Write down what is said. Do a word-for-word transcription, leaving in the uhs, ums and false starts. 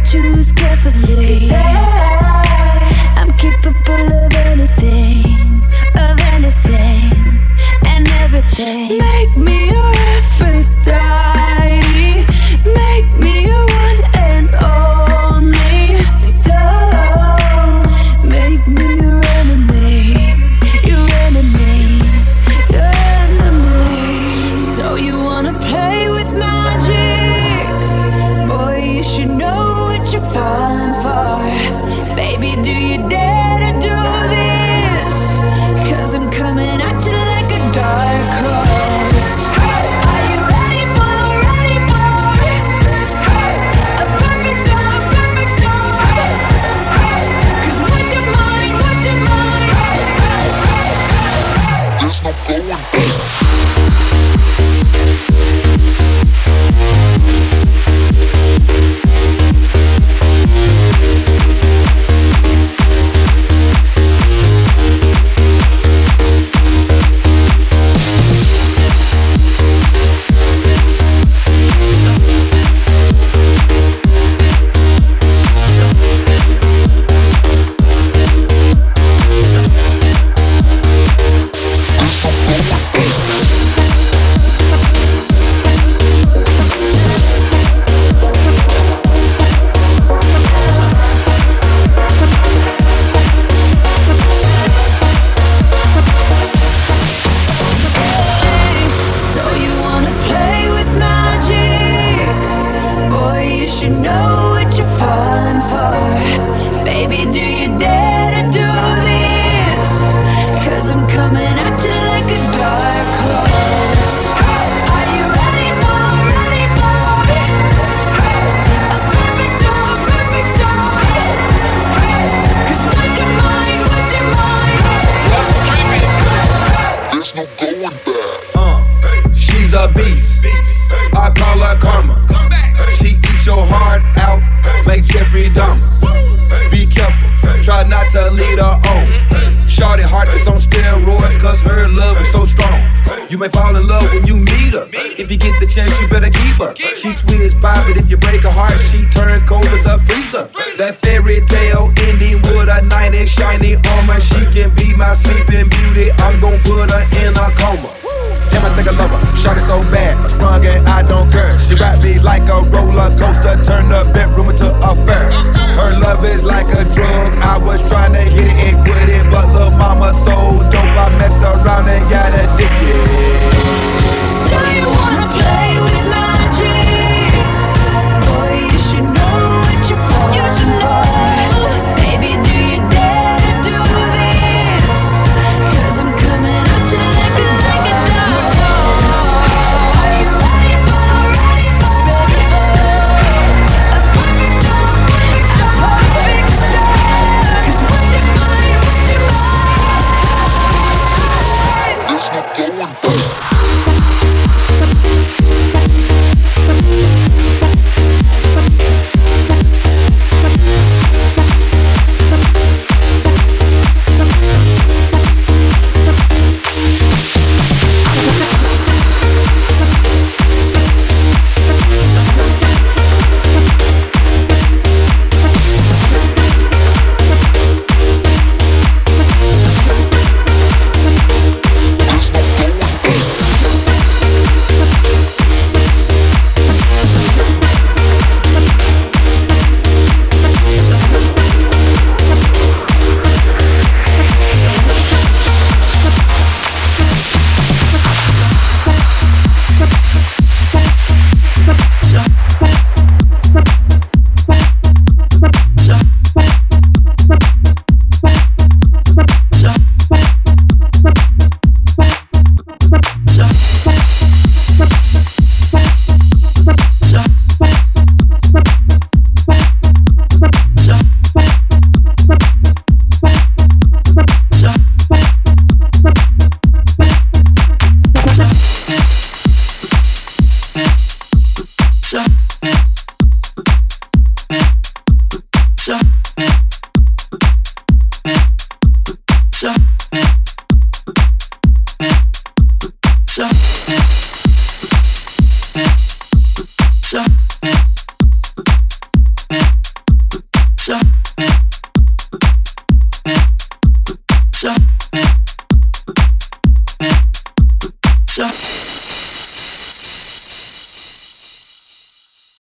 choose carefully. 'Cause I, I'm capable of anything, of anything and everything. Make me your Aphrodite, make me your one and only. Don't make me your enemy, your enemy, your enemy. So you wanna play with magic? Boy, you should know what you're falling for. Baby, do you dare to do this? 'Cause I'm coming at you like a dark horse. Are you ready for, ready for a perfect storm, perfect storm? 'Cause what's your mind, what's your mind? There's no going back. You may fall in love when you meet her. If you get the chance, you better keep her. She's sweet as pie, but if you break her heart, she turns cold as a freezer. That fairy tale ending with a knight in shiny armor. She can be my sleeping beauty. I'm gon' put her in a coma.